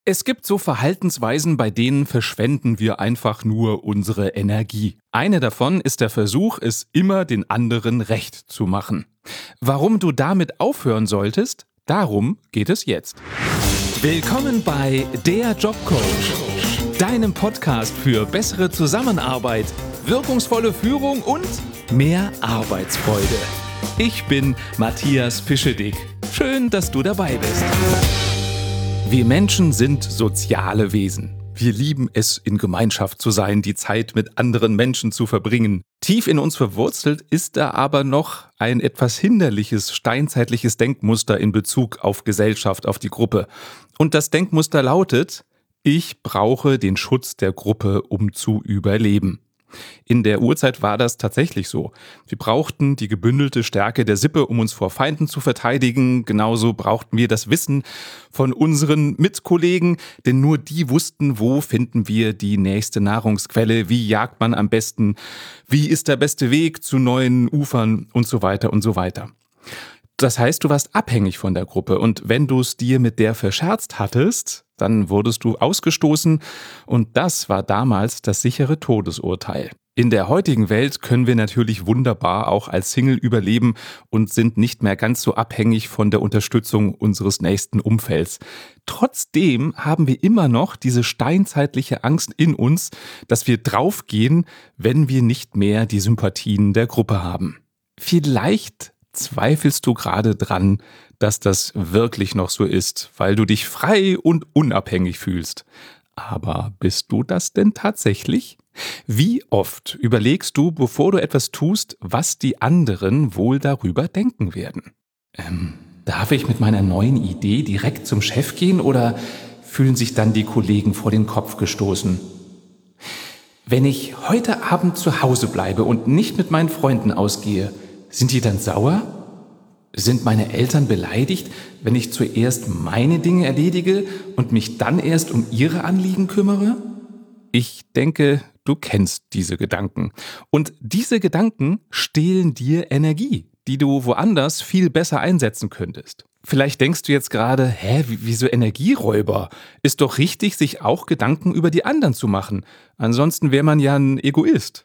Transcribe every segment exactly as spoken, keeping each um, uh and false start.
Es gibt so Verhaltensweisen, bei denen verschwenden wir einfach nur unsere Energie. Eine davon ist der Versuch, es immer den anderen recht zu machen. Warum du damit aufhören solltest, darum geht es jetzt. Willkommen bei Der Jobcoach, deinem Podcast für bessere Zusammenarbeit, wirkungsvolle Führung und mehr Arbeitsfreude. Ich bin Matthias Pischedick. Schön, dass du dabei bist. Wir Menschen sind soziale Wesen. Wir lieben es, in Gemeinschaft zu sein, die Zeit mit anderen Menschen zu verbringen. Tief in uns verwurzelt ist da aber noch ein etwas hinderliches, steinzeitliches Denkmuster in Bezug auf Gesellschaft, auf die Gruppe. Und das Denkmuster lautet: Ich brauche den Schutz der Gruppe, um zu überleben. In der Urzeit war das tatsächlich so. Wir brauchten die gebündelte Stärke der Sippe, um uns vor Feinden zu verteidigen. Genauso brauchten wir das Wissen von unseren Mitkollegen, denn nur die wussten, wo finden wir die nächste Nahrungsquelle, wie jagt man am besten, wie ist der beste Weg zu neuen Ufern und so weiter und so weiter. Das heißt, du warst abhängig von der Gruppe und wenn du es dir mit der verscherzt hattest, dann wurdest du ausgestoßen und das war damals das sichere Todesurteil. In der heutigen Welt können wir natürlich wunderbar auch als Single überleben und sind nicht mehr ganz so abhängig von der Unterstützung unseres nächsten Umfelds. Trotzdem haben wir immer noch diese steinzeitliche Angst in uns, dass wir draufgehen, wenn wir nicht mehr die Sympathien der Gruppe haben. Vielleicht zweifelst du gerade dran, dass das wirklich noch so ist, weil du dich frei und unabhängig fühlst. Aber bist du das denn tatsächlich? Wie oft überlegst du, bevor du etwas tust, was die anderen wohl darüber denken werden? Ähm, darf ich mit meiner neuen Idee direkt zum Chef gehen oder fühlen sich dann die Kollegen vor den Kopf gestoßen? Wenn ich heute Abend zu Hause bleibe und nicht mit meinen Freunden ausgehe, sind die dann sauer? Sind meine Eltern beleidigt, wenn ich zuerst meine Dinge erledige und mich dann erst um ihre Anliegen kümmere? Ich denke, du kennst diese Gedanken. Und diese Gedanken stehlen dir Energie, die du woanders viel besser einsetzen könntest. Vielleicht denkst du jetzt gerade, hä, wieso Energieräuber? Ist doch richtig, sich auch Gedanken über die anderen zu machen. Ansonsten wäre man ja ein Egoist.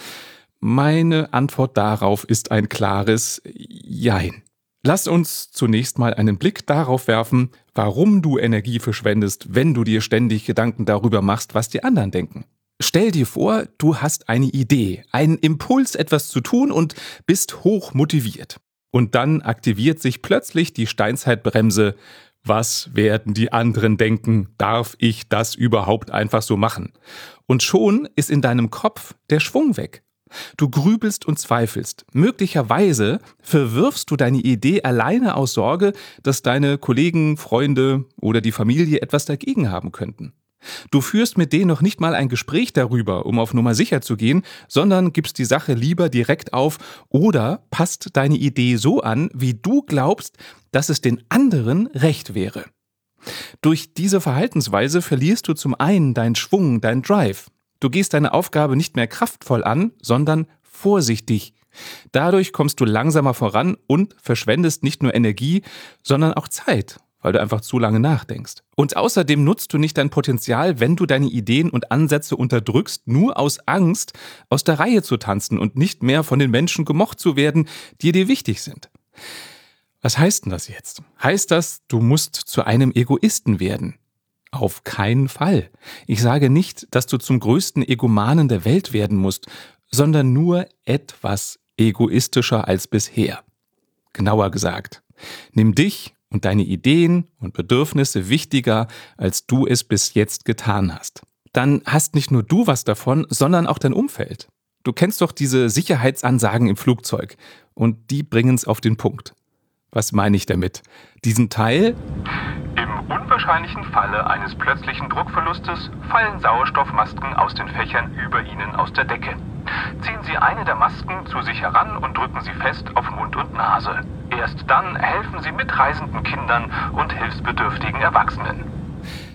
Meine Antwort darauf ist ein klares Jein. Lass uns zunächst mal einen Blick darauf werfen, warum du Energie verschwendest, wenn du dir ständig Gedanken darüber machst, was die anderen denken. Stell dir vor, du hast eine Idee, einen Impuls, etwas zu tun und bist hoch motiviert. Und dann aktiviert sich plötzlich die Steinzeitbremse. Was werden die anderen denken? Darf ich das überhaupt einfach so machen? Und schon ist in deinem Kopf der Schwung weg. Du grübelst und zweifelst. Möglicherweise verwirfst du deine Idee alleine aus Sorge, dass deine Kollegen, Freunde oder die Familie etwas dagegen haben könnten. Du führst mit denen noch nicht mal ein Gespräch darüber, um auf Nummer sicher zu gehen, sondern gibst die Sache lieber direkt auf oder passt deine Idee so an, wie du glaubst, dass es den anderen recht wäre. Durch diese Verhaltensweise verlierst du zum einen deinen Schwung, deinen Drive. Du gehst deine Aufgabe nicht mehr kraftvoll an, sondern vorsichtig. Dadurch kommst du langsamer voran und verschwendest nicht nur Energie, sondern auch Zeit, weil du einfach zu lange nachdenkst. Und außerdem nutzt du nicht dein Potenzial, wenn du deine Ideen und Ansätze unterdrückst, nur aus Angst, aus der Reihe zu tanzen und nicht mehr von den Menschen gemocht zu werden, die dir wichtig sind. Was heißt denn das jetzt? Heißt das, du musst zu einem Egoisten werden? Auf keinen Fall. Ich sage nicht, dass du zum größten Egomanen der Welt werden musst, sondern nur etwas egoistischer als bisher. Genauer gesagt, nimm dich und deine Ideen und Bedürfnisse wichtiger, als du es bis jetzt getan hast. Dann hast nicht nur du was davon, sondern auch dein Umfeld. Du kennst doch diese Sicherheitsansagen im Flugzeug und die bringen es auf den Punkt. Was meine ich damit? Diesen Teil: Im unwahrscheinlichen Falle eines plötzlichen Druckverlustes fallen Sauerstoffmasken aus den Fächern über Ihnen aus der Decke. Ziehen Sie eine der Masken zu sich heran und drücken sie fest auf Mund und Nase. Erst dann helfen Sie mitreisenden Kindern und hilfsbedürftigen Erwachsenen.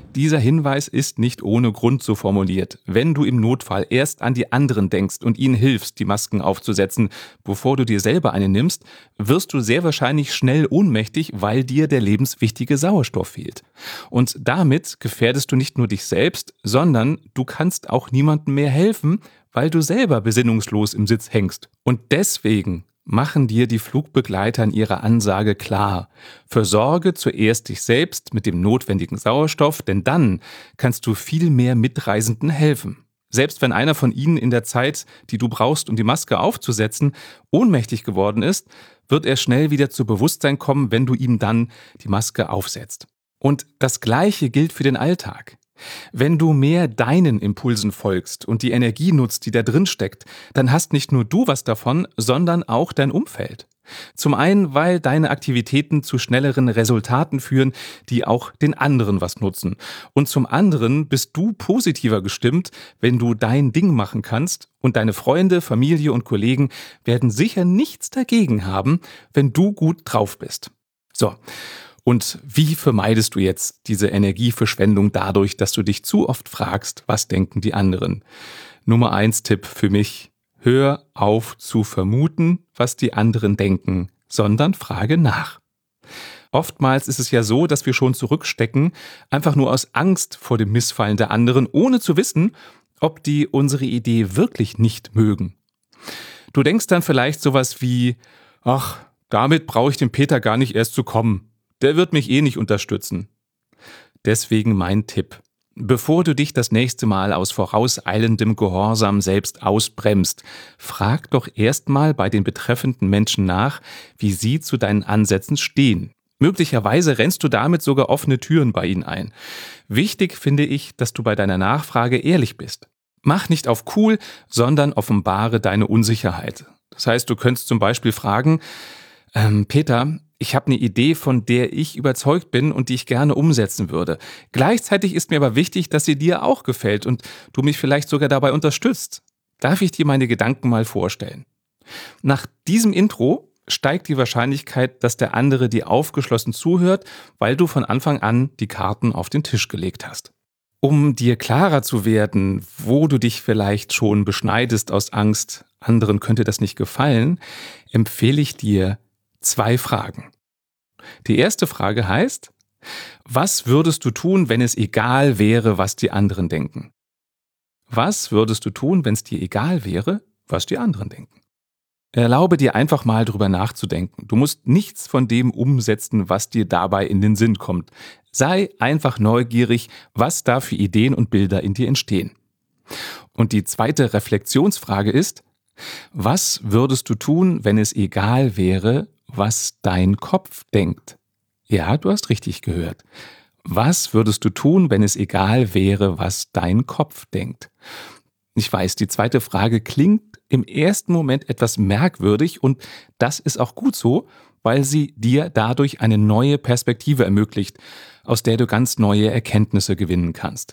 Dieser Hinweis ist nicht ohne Grund so formuliert. Wenn du im Notfall erst an die anderen denkst und ihnen hilfst, die Masken aufzusetzen, bevor du dir selber eine nimmst, wirst du sehr wahrscheinlich schnell ohnmächtig, weil dir der lebenswichtige Sauerstoff fehlt. Und damit gefährdest du nicht nur dich selbst, sondern du kannst auch niemandem mehr helfen, weil du selber besinnungslos im Sitz hängst. Und deswegen machen dir die Flugbegleiter in ihrer Ansage klar: Versorge zuerst dich selbst mit dem notwendigen Sauerstoff, denn dann kannst du viel mehr Mitreisenden helfen. Selbst wenn einer von ihnen in der Zeit, die du brauchst, um die Maske aufzusetzen, ohnmächtig geworden ist, wird er schnell wieder zu Bewusstsein kommen, wenn du ihm dann die Maske aufsetzt. Und das Gleiche gilt für den Alltag. Wenn du mehr deinen Impulsen folgst und die Energie nutzt, die da drin steckt, dann hast nicht nur du was davon, sondern auch dein Umfeld. Zum einen, weil deine Aktivitäten zu schnelleren Resultaten führen, die auch den anderen was nutzen. Und zum anderen bist du positiver gestimmt, wenn du dein Ding machen kannst, und deine Freunde, Familie und Kollegen werden sicher nichts dagegen haben, wenn du gut drauf bist. So. Und wie vermeidest du jetzt diese Energieverschwendung dadurch, dass du dich zu oft fragst, was denken die anderen? Nummer eins Tipp für mich: Hör auf zu vermuten, was die anderen denken, sondern frage nach. Oftmals ist es ja so, dass wir schon zurückstecken, einfach nur aus Angst vor dem Missfallen der anderen, ohne zu wissen, ob die unsere Idee wirklich nicht mögen. Du denkst dann vielleicht sowas wie: Ach, damit brauche ich dem Peter gar nicht erst zu kommen. Der wird mich eh nicht unterstützen. Deswegen mein Tipp: Bevor du dich das nächste Mal aus vorauseilendem Gehorsam selbst ausbremst, frag doch erstmal bei den betreffenden Menschen nach, wie sie zu deinen Ansätzen stehen. Möglicherweise rennst du damit sogar offene Türen bei ihnen ein. Wichtig finde ich, dass du bei deiner Nachfrage ehrlich bist. Mach nicht auf cool, sondern offenbare deine Unsicherheit. Das heißt, du könntest zum Beispiel fragen: ähm, Peter, ich habe eine Idee, von der ich überzeugt bin und die ich gerne umsetzen würde. Gleichzeitig ist mir aber wichtig, dass sie dir auch gefällt und du mich vielleicht sogar dabei unterstützt. Darf ich dir meine Gedanken mal vorstellen? Nach diesem Intro steigt die Wahrscheinlichkeit, dass der andere dir aufgeschlossen zuhört, weil du von Anfang an die Karten auf den Tisch gelegt hast. Um dir klarer zu werden, wo du dich vielleicht schon beschneidest aus Angst, anderen könnte das nicht gefallen, empfehle ich dir zwei Fragen. Die erste Frage heißt: Was würdest du tun, wenn es egal wäre, was die anderen denken? Was würdest du tun, wenn es dir egal wäre, was die anderen denken? Erlaube dir einfach mal drüber nachzudenken. Du musst nichts von dem umsetzen, was dir dabei in den Sinn kommt. Sei einfach neugierig, was da für Ideen und Bilder in dir entstehen. Und die zweite Reflexionsfrage ist: Was würdest du tun, wenn es egal wäre, was dein Kopf denkt? Ja, du hast richtig gehört. Was würdest du tun, wenn es egal wäre, was dein Kopf denkt? Ich weiß, die zweite Frage klingt im ersten Moment etwas merkwürdig, und das ist auch gut so, weil sie dir dadurch eine neue Perspektive ermöglicht, aus der du ganz neue Erkenntnisse gewinnen kannst.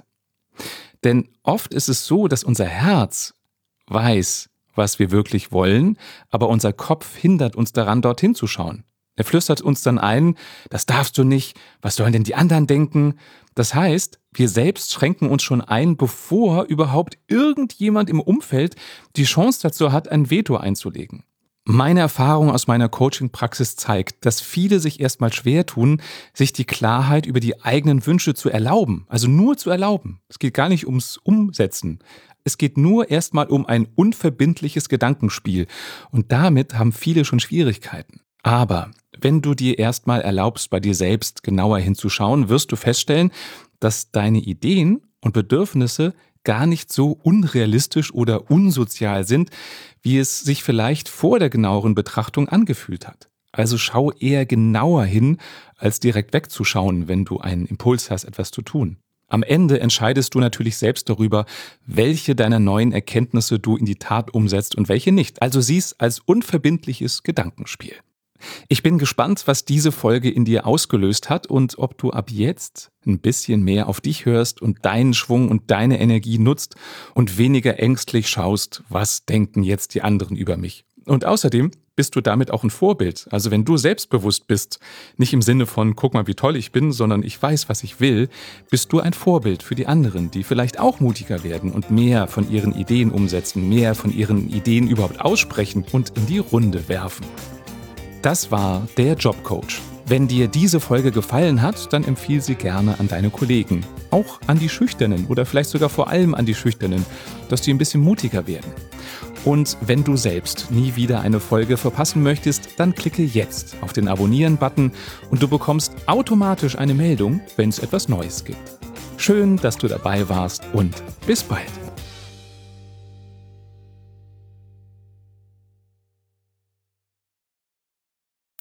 Denn oft ist es so, dass unser Herz weiß, was wir wirklich wollen, aber unser Kopf hindert uns daran, dorthin zu schauen. Er flüstert uns dann ein: Das darfst du nicht, was sollen denn die anderen denken? Das heißt, wir selbst schränken uns schon ein, bevor überhaupt irgendjemand im Umfeld die Chance dazu hat, ein Veto einzulegen. Meine Erfahrung aus meiner Coaching-Praxis zeigt, dass viele sich erstmal schwer tun, sich die Klarheit über die eigenen Wünsche zu erlauben. Also nur zu erlauben. Es geht gar nicht ums Umsetzen. Es geht nur erstmal um ein unverbindliches Gedankenspiel. Und damit haben viele schon Schwierigkeiten. Aber wenn du dir erstmal erlaubst, bei dir selbst genauer hinzuschauen, wirst du feststellen, dass deine Ideen und Bedürfnisse gar nicht so unrealistisch oder unsozial sind, wie es sich vielleicht vor der genaueren Betrachtung angefühlt hat. Also schau eher genauer hin, als direkt wegzuschauen, wenn du einen Impuls hast, etwas zu tun. Am Ende entscheidest du natürlich selbst darüber, welche deiner neuen Erkenntnisse du in die Tat umsetzt und welche nicht. Also sieh's als unverbindliches Gedankenspiel. Ich bin gespannt, was diese Folge in dir ausgelöst hat und ob du ab jetzt ein bisschen mehr auf dich hörst und deinen Schwung und deine Energie nutzt und weniger ängstlich schaust, was denken jetzt die anderen über mich. Und außerdem bist du damit auch ein Vorbild. Also wenn du selbstbewusst bist, nicht im Sinne von, guck mal, wie toll ich bin, sondern ich weiß, was ich will, bist du ein Vorbild für die anderen, die vielleicht auch mutiger werden und mehr von ihren Ideen umsetzen, mehr von ihren Ideen überhaupt aussprechen und in die Runde werfen. Das war der Jobcoach. Wenn dir diese Folge gefallen hat, dann empfiehl sie gerne an deine Kollegen. Auch an die Schüchternen oder vielleicht sogar vor allem an die Schüchternen, dass die ein bisschen mutiger werden. Und wenn du selbst nie wieder eine Folge verpassen möchtest, dann klicke jetzt auf den Abonnieren-Button und du bekommst automatisch eine Meldung, wenn es etwas Neues gibt. Schön, dass du dabei warst und bis bald.